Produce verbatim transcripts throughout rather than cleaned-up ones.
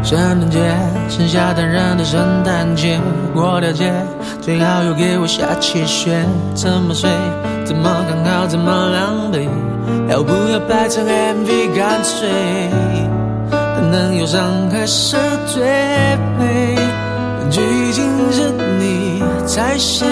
圣诞节，剩下单人的圣诞节，过条街，最好又给我下起雪。怎么睡？怎么刚好？怎么狼狈？要不要拍成 M V？ 干脆等等忧伤还是最美，剧情是你才写，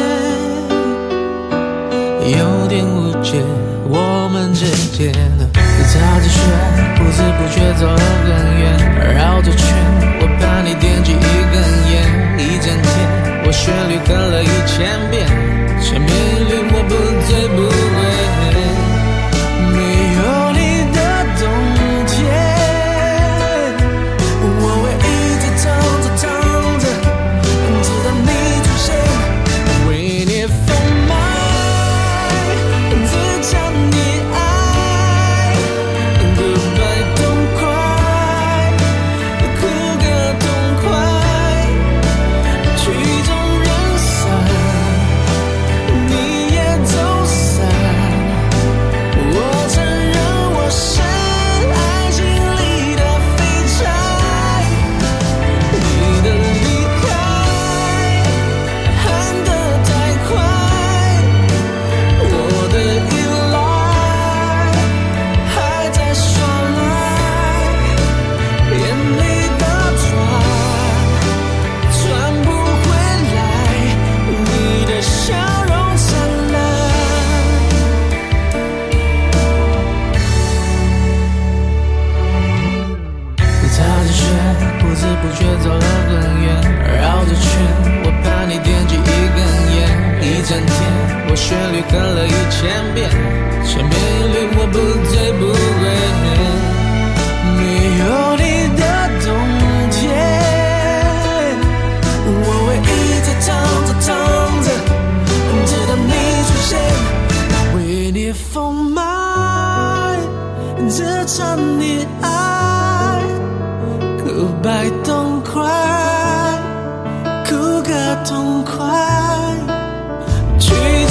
有点误解我们之间的。擦着雪，不知不觉走了很远，绕着圈，我怕你点起一根烟。一整天，我旋律哼了一千遍，千篇一律我不醉不归。没有你的冬天，我会一直唱着唱着，直到你出现。为你疯卖，只想你爱。Goodbye， 痛快，哭个痛快，曲终人散，你也走散。我承认我是爱情里的废柴，你的离开喊得太快，我的依赖还在耍赖，眼里的船船不回来，你的笑容灿烂。擦着雪，不知不觉走了很远，绕着圈，我怕你点起一根烟。一整天，我旋律哼了一千遍，千篇一律我不醉不归。没有你的冬天，我会一直唱着唱着，直到你出现。为你疯卖，只唱你爱。Goodbye， 痛快，哭个痛快，曲